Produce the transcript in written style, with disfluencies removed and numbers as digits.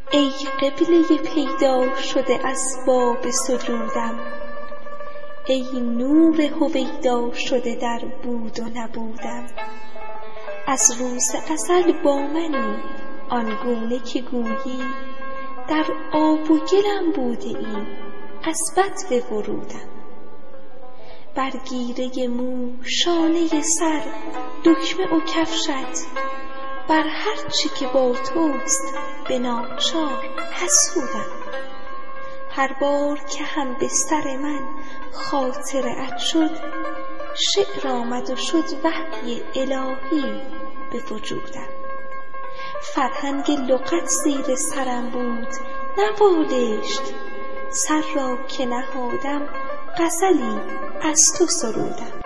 ای قبله پیدا شده از باب سجودم، ای نور هویدا شده در بود و نبودم. از روز ازل با منی آنگونه که گویی، در آب و گلم بوده ای از بدو ورودم. بر گیره مو شانه سر دکمه و کفشت، بر هر چی که با توست به ناچار حسودم. هر بار که هم به سر من خاطره ات شد، شعر آمد و شد وحی الهی به وجودم. فرهنگ لغت زیر سرم بود نبالشت، سر را که نهادم غزلی از تو سرودم.